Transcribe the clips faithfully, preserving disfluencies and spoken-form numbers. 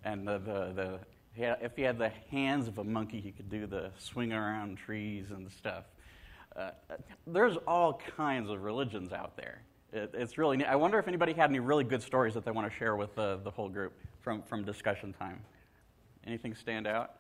and the, the, the he had, if he had the hands of a monkey, he could do the swing around trees and stuff. Uh, there's all kinds of religions out there. It, it's really neat. I wonder if anybody had any really good stories that they want to share with uh, the whole group from, from discussion time. Anything stand out?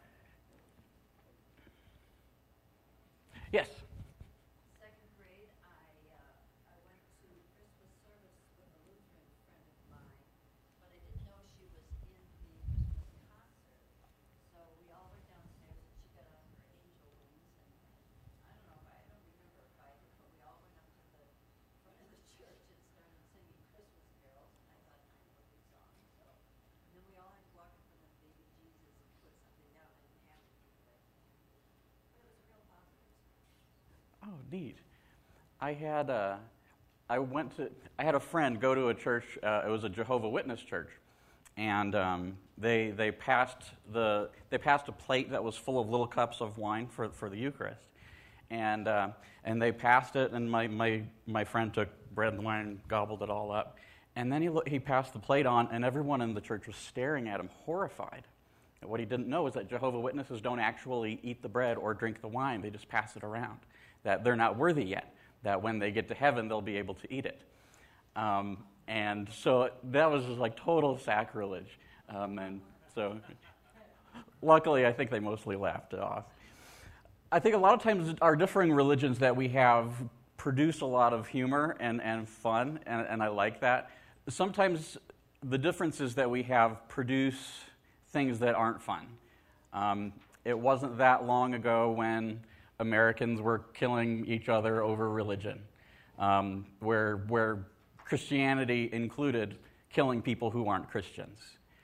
Yes? Second grade, I uh, I went to Christmas service with a Lutheran friend of mine, but I didn't know she was in the Christmas concert. So we all went downstairs, and she got on her angel wings, and I don't know, I don't remember if I did, but we all went up to the front of the church and started singing Christmas carols, and I thought, I know a good song. So, and then we all had to walk in front of baby Jesus and put something down. I didn't have to do that. But it was a real positive experience. Oh, neat. I had a, I went to, I had a friend go to a church, uh, it was a Jehovah's Witness church, and um, they they passed the, they passed a plate that was full of little cups of wine for, for the Eucharist, and uh, and they passed it, and my, my, my friend took bread and wine and gobbled it all up, and then he lo- he passed the plate on, and everyone in the church was staring at him, horrified. And what he didn't know is that Jehovah's Witnesses don't actually eat the bread or drink the wine, they just pass it around. That they're not worthy yet, that when they get to heaven, they'll be able to eat it. Um, and so that was just like total sacrilege. Um, and so luckily, I think they mostly laughed it off. I think a lot of times our differing religions that we have produce a lot of humor and, and fun, and, and I like that. Sometimes the differences that we have produce things that aren't fun. Um, it wasn't that long ago when Americans were killing each other over religion, um, where where Christianity included killing people who aren't Christians.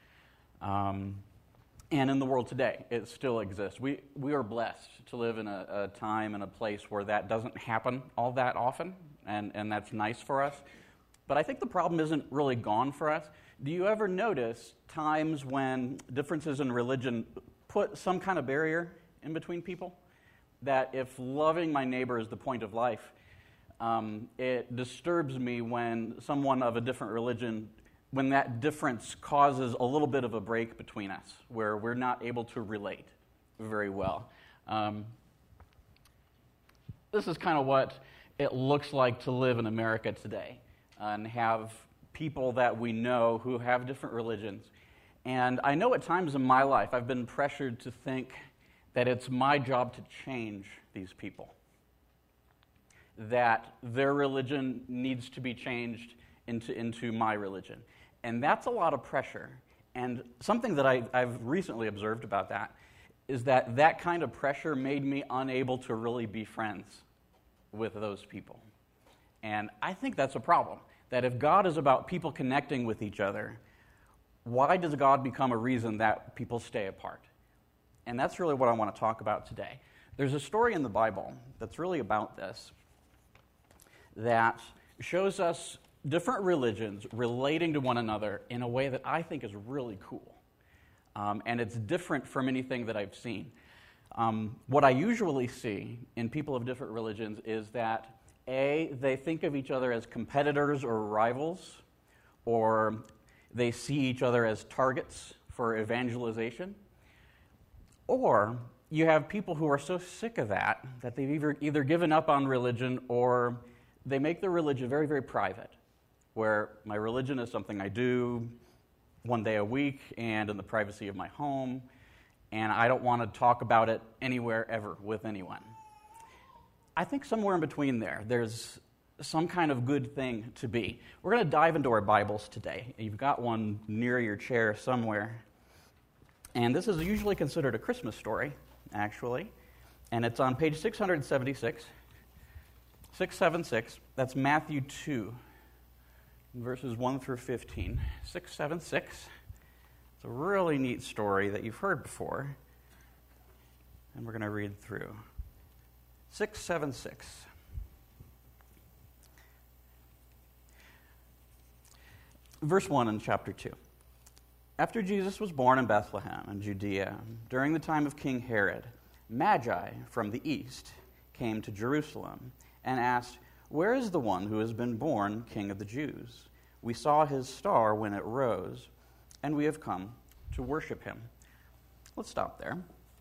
Um, and in the world today, it still exists. We we are blessed to live in a, a time and a place where that doesn't happen all that often, and, and that's nice for us. But I think the problem isn't really gone for us. Do you ever notice times when differences in religion put some kind of barrier in between people? That if loving my neighbor is the point of life, um, it disturbs me when someone of a different religion, when that difference causes a little bit of a break between us, where we're not able to relate very well. Um, this is kind of what it looks like to live in America today, and have people that we know who have different religions. And I know at times in my life I've been pressured to think that it's my job to change these people, that their religion needs to be changed into, into my religion. And that's a lot of pressure. And something that I, I've recently observed about that is that that kind of pressure made me unable to really be friends with those people. And I think that's a problem, that if God is about people connecting with each other, why does God become a reason that people stay apart? And that's really what I want to talk about today. There's a story in the Bible that's really about this, that shows us different religions relating to one another in a way that I think is really cool. Um, and it's different from anything that I've seen. Um, what I usually see in people of different religions is that, A, they think of each other as competitors or rivals, or they see each other as targets for evangelization. Or you have people who are so sick of that that they've either, either given up on religion, or they make their religion very, very private, where my religion is something I do one day a week and in the privacy of my home, and I don't want to talk about it anywhere ever with anyone. I think somewhere in between there, there's some kind of good thing to be. We're going to dive into our Bibles today. You've got one near your chair somewhere. And this is usually considered a Christmas story, actually. And it's on page six seventy-six, six seventy-six. That's Matthew two, verses one through fifteen. six seventy-six. It's a really neat story that you've heard before. And we're going to read through. six seventy-six. Verse one in chapter two. After Jesus was born in Bethlehem in Judea, during the time of King Herod, Magi from the east came to Jerusalem and asked, "Where is the one who has been born King of the Jews? We saw his star when it rose, and we have come to worship him. Let's stop there.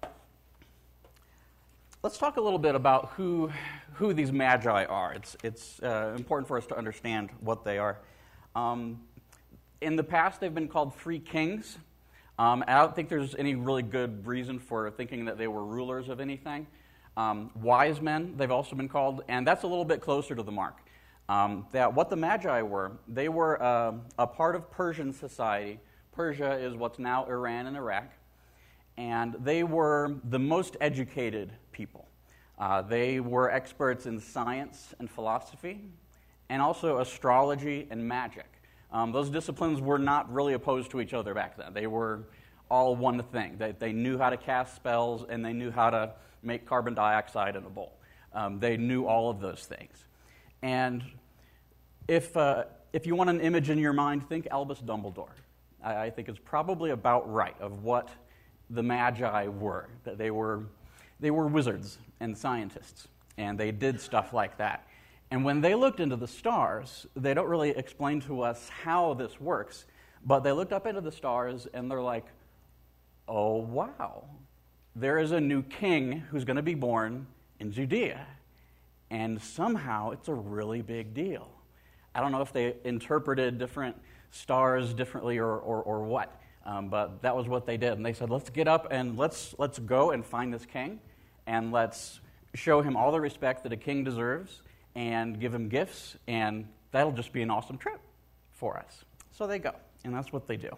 Let's talk a little bit about who who these magi are. It's it's uh, important for us to understand what they are. Um, in the past, they've been called three kings. Um, I don't think there's any really good reason for thinking that they were rulers of anything. Um, wise men, they've also been called, and that's a little bit closer to the mark. Um, that what the Magi were, they were uh, a part of Persian society. Persia is what's now Iran and Iraq, and they were the most educated people. Uh, they were experts in science and philosophy, and also astrology and magic. Um, those disciplines were not really opposed to each other back then. They were all one thing. They, they knew how to cast spells, and they knew how to make carbon dioxide in a bowl. Um, they knew all of those things. And if uh, if you want an image in your mind, think Albus Dumbledore. I, I think it's probably about right of what the Magi were. That they were they were wizards and scientists, and they did stuff like that. And when they looked into the stars, they don't really explain to us how this works, but they looked up into the stars and they're like, oh, wow, there is a new king who's going to be born in Judea. And somehow it's a really big deal. I don't know if they interpreted different stars differently or, or, or what, um, but that was what they did. And they said, let's get up and let's let's go and find this king, and let's show him all the respect that a king deserves, and give him gifts, and that'll just be an awesome trip for us. So they go, and that's what they do.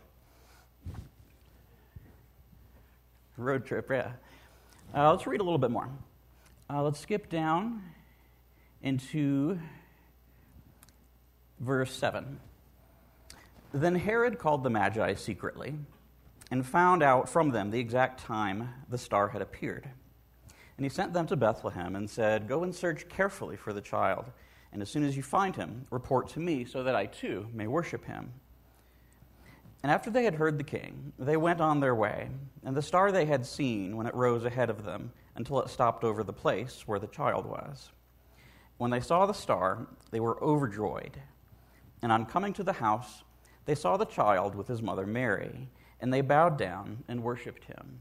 Road trip, yeah. Uh, let's read a little bit more. Uh, let's skip down into verse seven. Then Herod called the Magi secretly and found out from them the exact time the star had appeared. And he sent them to Bethlehem and said, go and search carefully for the child, and as soon as you find him, report to me so that I too may worship him. And after they had heard the king, they went on their way, and the star they had seen when it rose ahead of them until it stopped over the place where the child was. When they saw the star, they were overjoyed. And on coming to the house, they saw the child with his mother Mary, and they bowed down and worshipped him.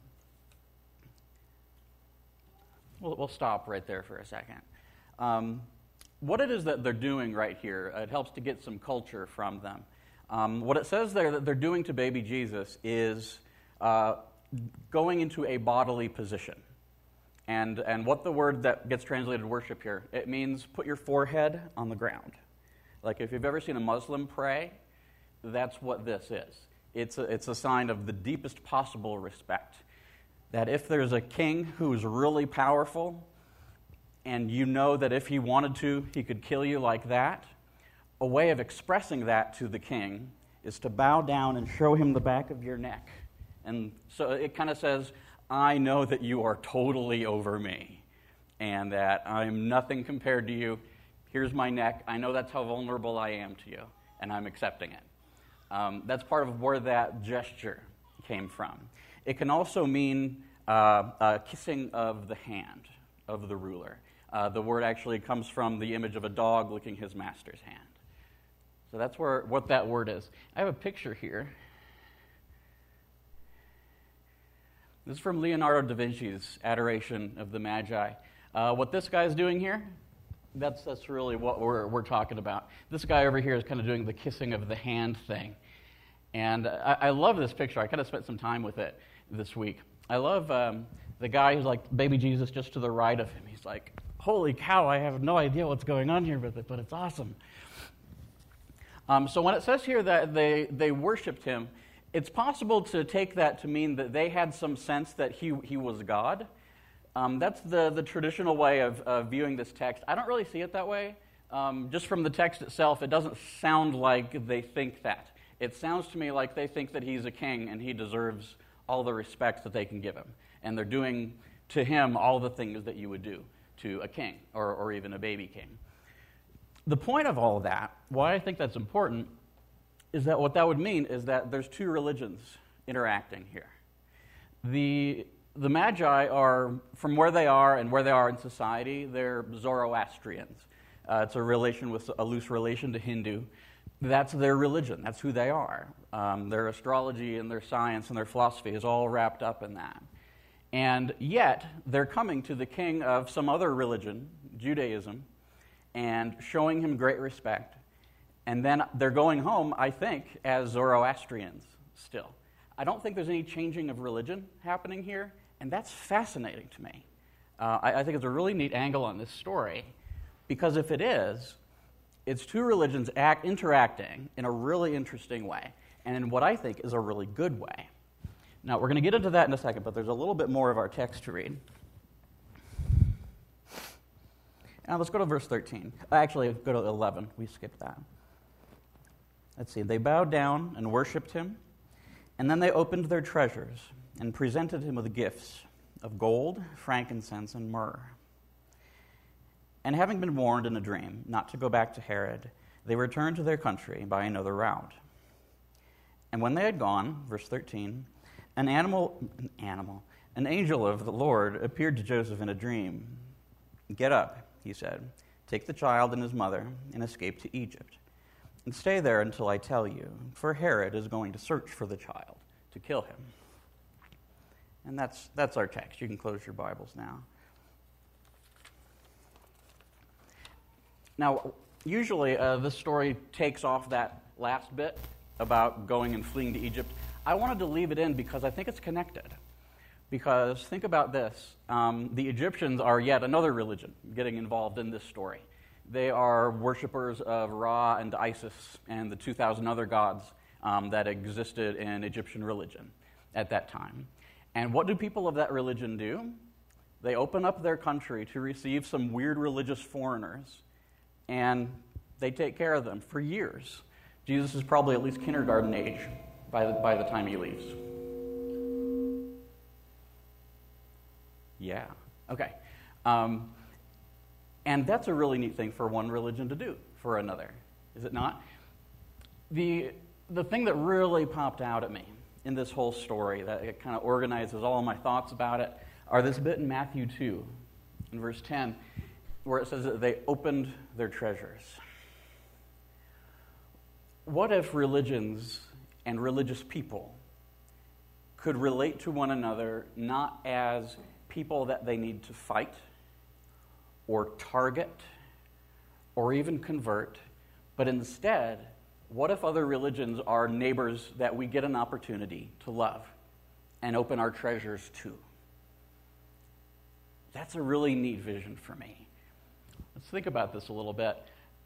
We'll, we'll stop right there for a second. Um, what it is that they're doing right here, it helps to get some culture from them. Um, what it says there that they're doing to baby Jesus is uh, going into a bodily position. And, and what the word that gets translated worship here, it means put your forehead on the ground. Like if you've ever seen a Muslim pray, that's what this is. It's a, it's a sign of the deepest possible respect. That if there's a king who's really powerful, and you know that if he wanted to, he could kill you like that, a way of expressing that to the king is to bow down and show him the back of your neck. And so it kind of says, I know that you are totally over me, and that I'm nothing compared to you. Here's my neck. I know that's how vulnerable I am to you, and I'm accepting it. Um, that's part of where that gesture came from. It can also mean uh, a kissing of the hand of the ruler. Uh, the word actually comes from the image of a dog licking his master's hand. So that's where what that word is. I have a picture here. This is from Leonardo da Vinci's Adoration of the Magi. Uh, what this guy's doing here, that's that's really what we're we're talking about. This guy over here is kind of doing the kissing of the hand thing. And I, I love this picture. I kind of spent some time with it this week. I love um, the guy who's like baby Jesus just to the right of him. He's like, holy cow, I have no idea what's going on here with it, but it's awesome. Um, so when it says here that they, they worshipped him, it's possible to take that to mean that they had some sense that he, he was God. Um, that's the, the traditional way of, of viewing this text. I don't really see it that way. Um, just from the text itself, it doesn't sound like they think that. It sounds to me like they think that he's a king and he deserves all the respect that they can give him. And they're doing to him all the things that you would do to a king or, or even a baby king. The point of all of that, why I think that's important, is that what that would mean is that there's two religions interacting here. The, the Magi are, from where they are and where they are in society, they're Zoroastrians. Uh, it's a relation with a loose relation to Hindu. that's their religion. That's who they are. Um, their astrology and their science and their philosophy is all wrapped up in that. And yet, they're coming to the king of some other religion, Judaism, and showing him great respect. And then they're going home, I think, as Zoroastrians still. I don't think there's any changing of religion happening here, and that's fascinating to me. Uh, I, I think it's a really neat angle on this story, because if it is, it's two religions act, interacting in a really interesting way, and in what I think is a really good way. Now, we're going to get into that in a second, but there's a little bit more of our text to read. Now, let's go to verse thirteen. Actually, go to eleven. We skipped that. Let's see. They bowed down and worshipped him, and then they opened their treasures and presented him with gifts of gold, frankincense, and myrrh. And having been warned in a dream not to go back to Herod, they returned to their country by another route. And when they had gone, verse thirteen, an animal, an animal, an angel of the Lord appeared to Joseph in a dream. "Get up," he said, "take the child and his mother and escape to Egypt. And stay there until I tell you, for Herod is going to search for the child to kill him." And that's that's our text. You can close your Bibles now. Now, usually uh, this story takes off that last bit about going and fleeing to Egypt. I wanted to leave it in because I think it's connected. Because think about this. Um, the Egyptians are yet another religion getting involved in this story. They are worshipers of Ra and Isis and the two thousand other gods um, that existed in Egyptian religion at that time. And what do people of that religion do? They open up their country to receive some weird religious foreigners, and they take care of them for years. Jesus is probably at least kindergarten age by the, by the time he leaves. Yeah, okay. Um, and that's a really neat thing for one religion to do for another, is it not? The, the thing that really popped out at me in this whole story, that it kind of organizes all of my thoughts about it, are this bit in Matthew two, in verse ten, where it says that they opened their treasures. What if religions and religious people could relate to one another not as people that they need to fight or target or even convert, but instead, what if other religions are neighbors that we get an opportunity to love and open our treasures to? That's a really neat vision for me. Let's think about this a little bit.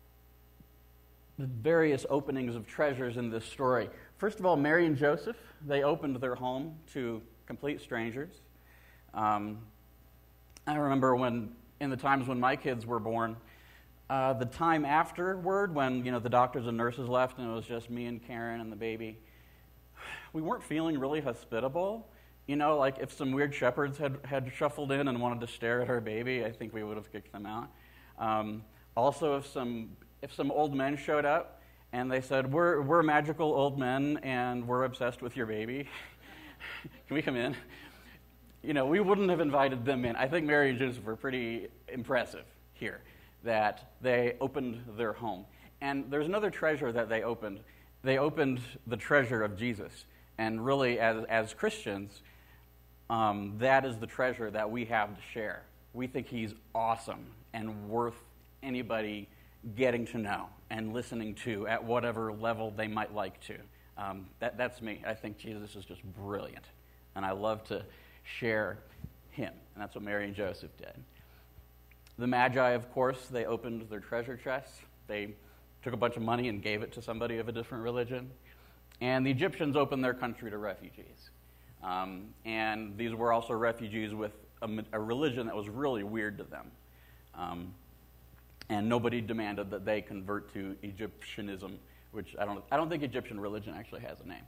The various openings of treasures in this story. First of all, Mary and Joseph, they opened their home to complete strangers. Um, I remember when, in the times when my kids were born, uh, the time afterward, when you know the doctors and nurses left and it was just me and Karen and the baby, we weren't feeling really hospitable. You know, like if some weird shepherds had, had shuffled in and wanted to stare at our baby, I think we would have kicked them out. Um, also, if some if some old men showed up and they said, we're we're magical old men and we're obsessed with your baby, can we come in? You know, we wouldn't have invited them in. I think Mary and Joseph were pretty impressive here, that they opened their home. And there's another treasure that they opened. They opened the treasure of Jesus. And really, as as Christians, um, that is the treasure that we have to share. We think he's awesome and worth anybody getting to know and listening to at whatever level they might like to. Um, that, that's me. I think Jesus is just brilliant. And I love to share him. And that's what Mary and Joseph did. The Magi, of course, they opened their treasure chests. They took a bunch of money and gave it to somebody of a different religion. And the Egyptians opened their country to refugees. Um, and these were also refugees with a, a religion that was really weird to them. Um, and nobody demanded that they convert to Egyptianism, which I don't, I don't think Egyptian religion actually has a name.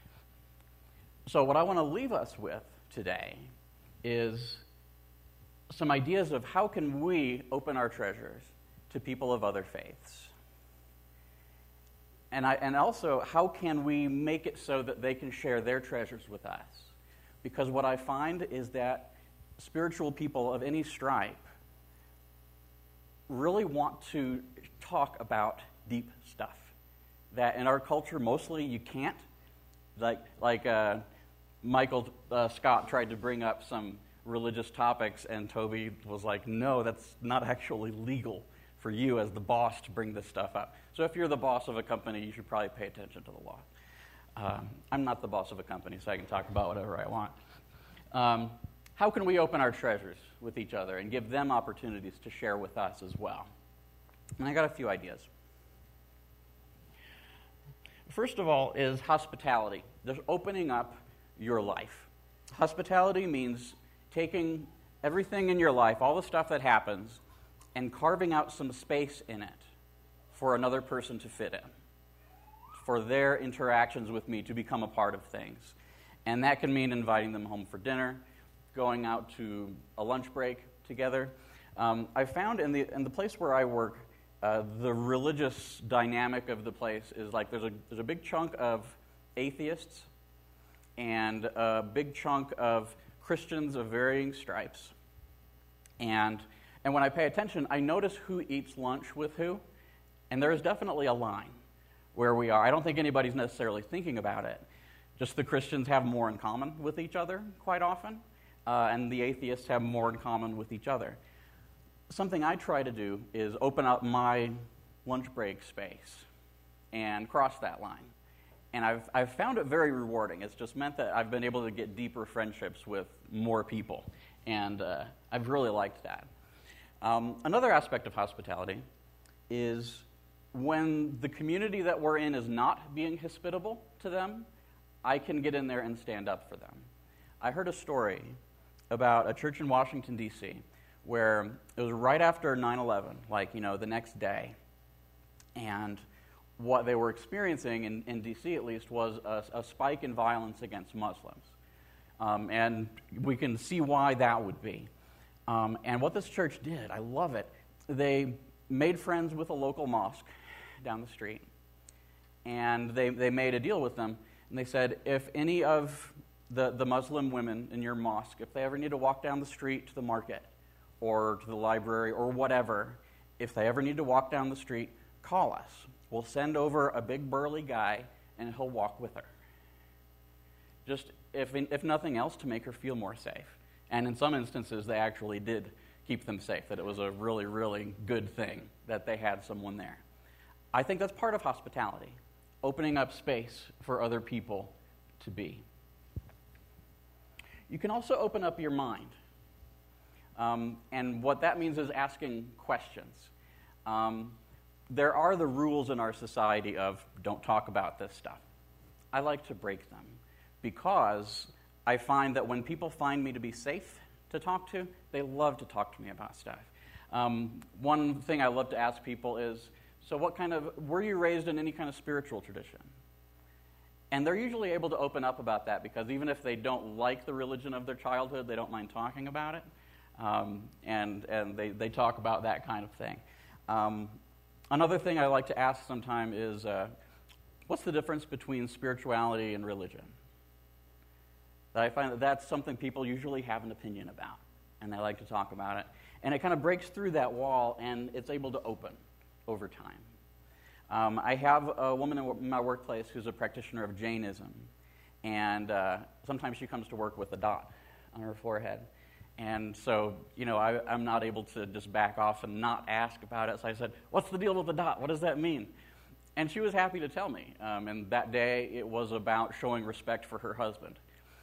So what I want to leave us with today is some ideas of how can we open our treasures to people of other faiths. And, I, and also, how can we make it so that they can share their treasures with us? Because what I find is that spiritual people of any stripe really want to talk about deep stuff. that in our culture, mostly you can't. Like, like uh, Michael uh, Scott tried to bring up some religious topics, and Toby was like, no, that's not actually legal for you as the boss to bring this stuff up. So if you're the boss of a company, you should probably pay attention to the law. Um, I'm not the boss of a company, so I can talk about whatever I want. Um, how can we open our treasures with each other and give them opportunities to share with us as well? And I got a few ideas. First of all is hospitality. Just opening up your life. Hospitality means taking everything in your life, all the stuff that happens, and carving out some space in it for another person to fit in, for their interactions with me to become a part of things. And that can mean inviting them home for dinner, going out to a lunch break together. Um, I found in the in the place where I work, uh, the religious dynamic of the place is like there's a there's a big chunk of atheists and a big chunk of Christians of varying stripes. And and when I pay attention, I notice who eats lunch with who, and there is definitely a line where we are. I don't think anybody's necessarily thinking about it. Just the Christians have more in common with each other quite often, uh, and the atheists have more in common with each other. Something I try to do is open up my lunch break space and cross that line. And I've, I've found it very rewarding. It's just meant that I've been able to get deeper friendships with more people, and uh, I've really liked that. Um, another aspect of hospitality is when the community that we're in is not being hospitable to them, I can get in there and stand up for them. I heard a story about a church in Washington, D C, where it was right after nine eleven, like, you know, the next day, and what they were experiencing, in, in D C at least, was a, a spike in violence against Muslims. Um, and we can see why that would be. Um, and what this church did, I love it, they made friends with a local mosque down the street. And they, they made a deal with them. And they said, if any of the, the Muslim women in your mosque, if they ever need to walk down the street to the market or to the library or whatever, if they ever need to walk down the street, call us. We'll send over a big burly guy, and he'll walk with her. Just, if, if nothing else, to make her feel more safe. And in some instances, they actually did keep them safe, that it was a really, really good thing that they had someone there. I think that's part of hospitality, opening up space for other people to be. You can also open up your mind. Um, and what that means is asking questions. Um, there are the rules in our society of don't talk about this stuff. I like to break them because I find that when people find me to be safe to talk to, they love to talk to me about stuff. Um, one thing I love to ask people is, so what kind of, were you raised in any kind of spiritual tradition? And they're usually able to open up about that because even if they don't like the religion of their childhood, they don't mind talking about it. Um, and and they, they talk about that kind of thing. Um, another thing I like to ask sometime is, uh, what's the difference between spirituality and religion? That I find that that's something people usually have an opinion about, and they like to talk about it. And it kind of breaks through that wall, and it's able to open over time. Um, I have a woman in my workplace who's a practitioner of Jainism, and uh, sometimes she comes to work with a dot on her forehead. And so, you know, I, I'm not able to just back off and not ask about it. So I said, what's the deal with the dot? What does that mean? And she was happy to tell me. Um, and that day, it was about showing respect for her husband.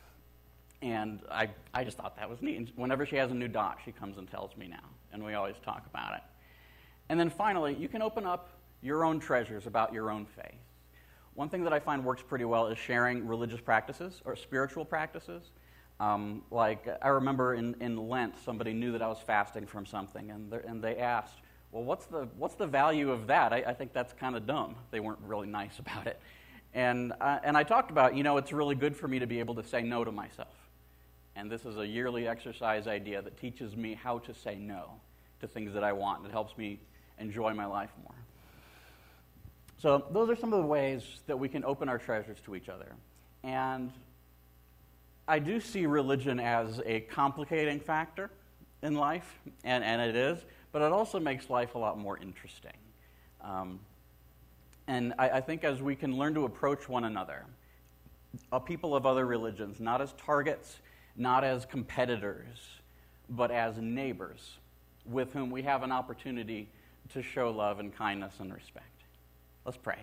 And I, I just thought that was neat. And whenever she has a new dot, she comes and tells me now. And we always talk about it. And then finally, you can open up your own treasures about your own faith. One thing that I find works pretty well is sharing religious practices or spiritual practices. Um, like, I remember in, in Lent, somebody knew that I was fasting from something, and, and they asked, well, what's the what's the value of that? I, I think that's kind of dumb. They weren't really nice about it. And, uh, and I talked about, you know, it's really good for me to be able to say no to myself. And this is a yearly exercise idea that teaches me how to say no to things that I want, and it helps me enjoy my life more. So those are some of the ways that we can open our treasures to each other. And I do see religion as a complicating factor in life, and, and it is, but it also makes life a lot more interesting. Um, And I, I think as we can learn to approach one another, a people of other religions, not as targets, not as competitors, but as neighbors with whom we have an opportunity to show love and kindness and respect. Let's pray.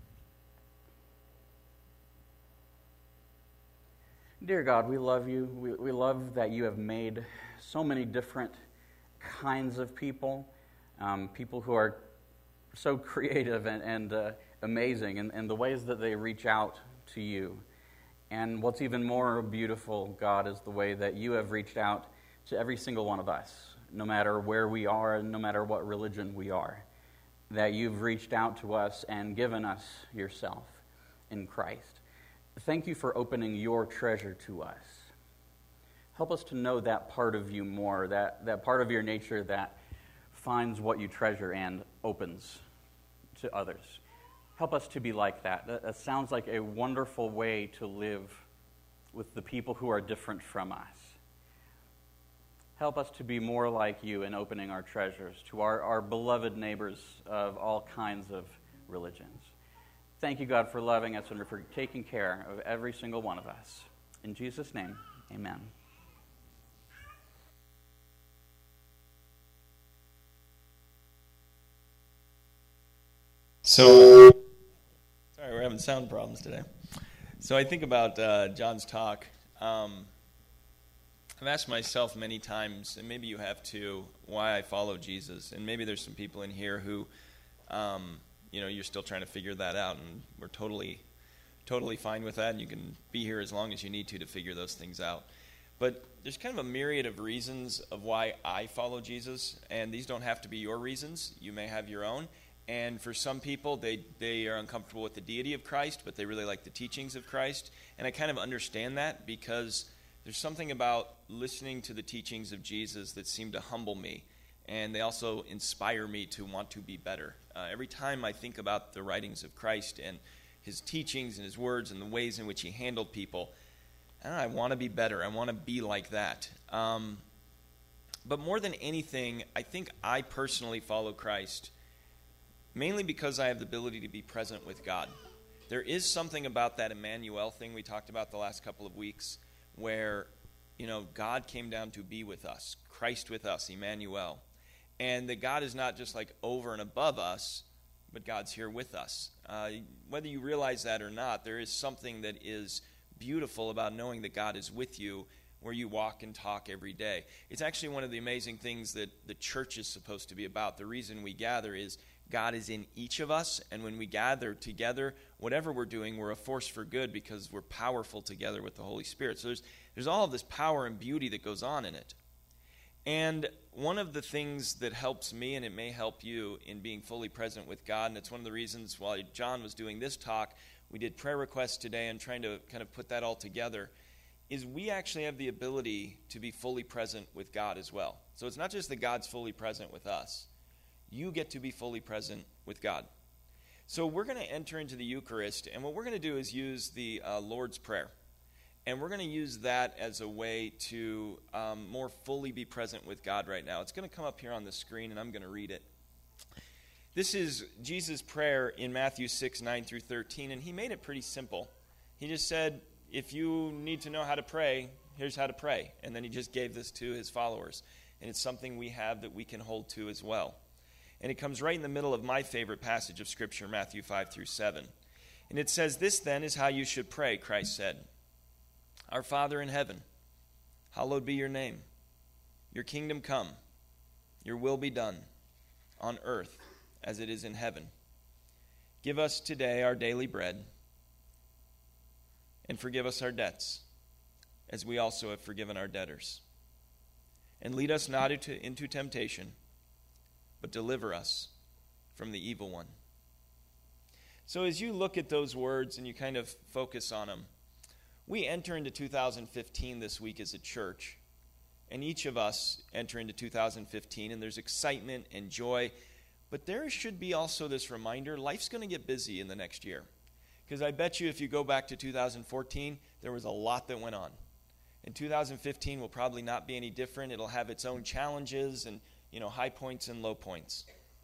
Dear God, we love you. We, we love that you have made so many different kinds of people, um, people who are so creative and, and uh, amazing in, in the ways that they reach out to you. And what's even more beautiful, God, is the way that you have reached out to every single one of us, no matter where we are and no matter what religion we are, that you've reached out to us and given us yourself in Christ. Thank you for opening your treasure to us. Help us to know that part of you more, that, that part of your nature that finds what you treasure and opens to others. Help us to be like that. That, that sounds like a wonderful way to live with the people who are different from us. Help us to be more like you in opening our treasures to our, our beloved neighbors of all kinds of religions. Thank you, God, for loving us and for taking care of every single one of us. In Jesus' name, amen. So, sorry, we're having sound problems today. So I think about uh, John's talk. Um, I've asked myself many times, and maybe you have too, why I follow Jesus. And maybe there's some people in here who, um, you know, you're still trying to figure that out, and we're totally, totally fine with that. And you can be here as long as you need to to figure those things out. But there's kind of a myriad of reasons of why I follow Jesus, and these don't have to be your reasons. You may have your own. And for some people, they, they are uncomfortable with the deity of Christ, but they really like the teachings of Christ. And I kind of understand that because there's something about listening to the teachings of Jesus that seem to humble me. And they also inspire me to want to be better. Uh, every time I think about the writings of Christ and his teachings and his words and the ways in which he handled people, I don't know, I want to be better. I want to be like that. Um, but more than anything, I think I personally follow Christ mainly because I have the ability to be present with God. There is something about that Emmanuel thing we talked about the last couple of weeks where, you know, God came down to be with us, Christ with us, Emmanuel. And that God is not just like over and above us, but God's here with us. Uh, whether you realize that or not, there is something that is beautiful about knowing that God is with you where you walk and talk every day. It's actually one of the amazing things that the church is supposed to be about. The reason we gather is God is in each of us, and when we gather together, whatever we're doing, we're a force for good because we're powerful together with the Holy Spirit. So there's there's all of this power and beauty that goes on in it. And one of the things that helps me, and it may help you, in being fully present with God, and it's one of the reasons while John was doing this talk, we did prayer requests today and trying to kind of put that all together, is we actually have the ability to be fully present with God as well. So it's not just that God's fully present with us. You get to be fully present with God. So we're going to enter into the Eucharist, and what we're going to do is use the uh, Lord's Prayer. And we're going to use that as a way to um, more fully be present with God right now. It's going to come up here on the screen, and I'm going to read it. This is Jesus' prayer in Matthew six, nine through thirteen, and he made it pretty simple. He just said, if you need to know how to pray, here's how to pray. And then he just gave this to his followers. And it's something we have that we can hold to as well. And it comes right in the middle of my favorite passage of Scripture, Matthew five through seven. And it says, this then is how you should pray, Christ said. Our Father in heaven, hallowed be your name. Your kingdom come. Your will be done on earth as it is in heaven. Give us today our daily bread, and forgive us our debts, as we also have forgiven our debtors. And lead us not into, into temptation, but deliver us from the evil one. So as you look at those words and you kind of focus on them, we enter into two thousand fifteen this week as a church, and each of us enter into two thousand fifteen, and there's excitement and joy, but there should be also this reminder, life's going to get busy in the next year. Because I bet you if you go back to two thousand fourteen, there was a lot that went on. And two thousand fifteen will probably not be any different. It'll have its own challenges and, you know, high points and low points.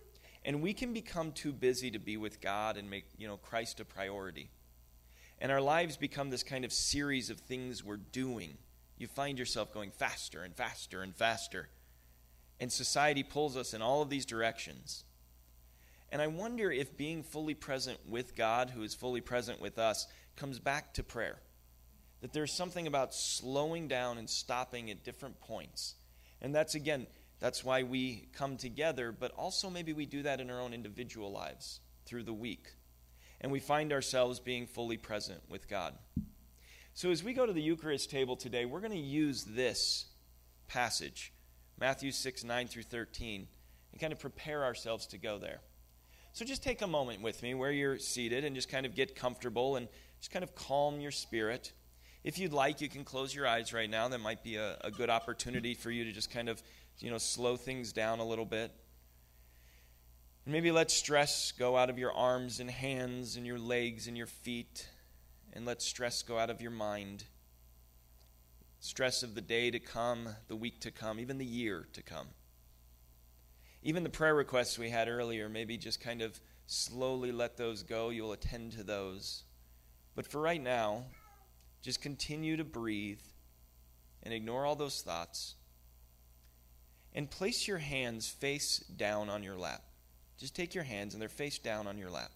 And we can become too busy to be with God and make, you know, Christ a priority. And our lives become this kind of series of things we're doing. You find yourself going faster and faster and faster. And society pulls us in all of these directions. And I wonder if being fully present with God, who is fully present with us, comes back to prayer. That there's something about slowing down and stopping at different points. And that's, again, that's why we come together, but also maybe we do that in our own individual lives through the week. And we find ourselves being fully present with God. So as we go to the Eucharist table today, we're going to use this passage, Matthew six, nine through thirteen, and kind of prepare ourselves to go there. So just take a moment with me where you're seated and just kind of get comfortable and just kind of calm your spirit. If you'd like, you can close your eyes right now. That might be a, a good opportunity for you to just kind of, you know, slow things down a little bit. And maybe let stress go out of your arms and hands and your legs and your feet. And let stress go out of your mind. Stress of the day to come, the week to come, even the year to come. Even the prayer requests we had earlier, maybe just kind of slowly let those go. You'll attend to those. But for right now, just continue to breathe and ignore all those thoughts. And place your hands face down on your lap. Just take your hands and they're face down on your lap.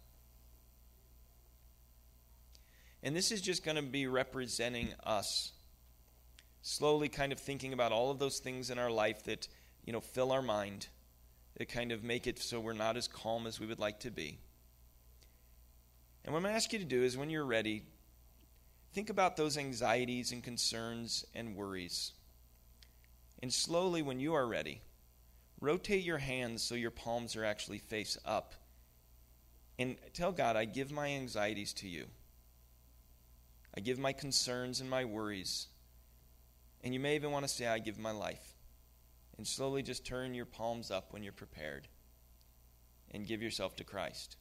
And this is just going to be representing us. Slowly kind of thinking about all of those things in our life that, you know, fill our mind. That kind of make it so we're not as calm as we would like to be. And what I'm going to ask you to do is when you're ready, think about those anxieties and concerns and worries. And slowly, when you are ready, rotate your hands so your palms are actually face up. And tell God, I give my anxieties to you. I give my concerns and my worries. And you may even want to say, I give my life. And slowly just turn your palms up when you're prepared. And give yourself to Christ.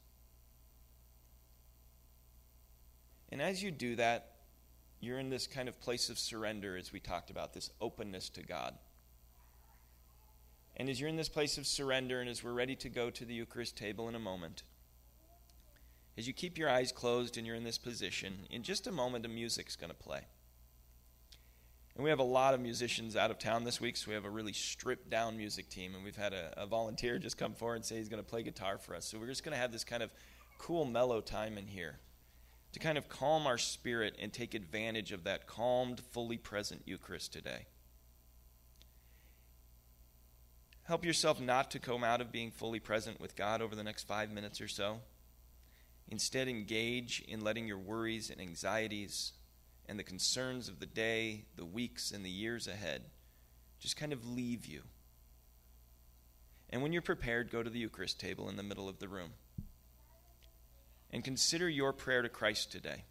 And as you do that, you're in this kind of place of surrender, as we talked about, this openness to God. And as you're in this place of surrender, and as we're ready to go to the Eucharist table in a moment, as you keep your eyes closed and you're in this position, in just a moment, the music's going to play. And we have a lot of musicians out of town this week, so we have a really stripped-down music team, and we've had a, a volunteer just come forward and say he's going to play guitar for us. So we're just going to have this kind of cool, mellow time in here to kind of calm our spirit and take advantage of that calmed, fully present Eucharist today. Help yourself not to come out of being fully present with God over the next five minutes or so. Instead, engage in letting your worries and anxieties and the concerns of the day, the weeks, and the years ahead just kind of leave you. And when you're prepared, go to the Eucharist table in the middle of the room. And consider your prayer to Christ today.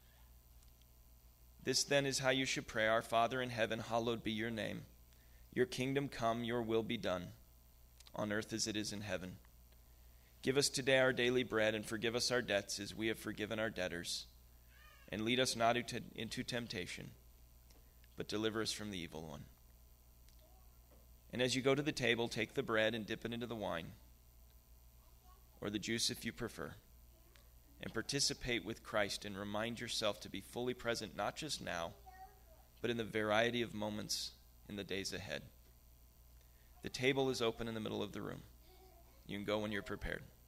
This then is how you should pray. Our Father in heaven, hallowed be your name. Your kingdom come, your will be done, on earth as it is in heaven. Give us today our daily bread, and forgive us our debts as we have forgiven our debtors. And lead us not into temptation, but deliver us from the evil one. And as you go to the table, take the bread and dip it into the wine, or the juice if you prefer, and participate with Christ and remind yourself to be fully present, not just now, but in the variety of moments in the days ahead. The table is open in the middle of the room. You can go when you're prepared.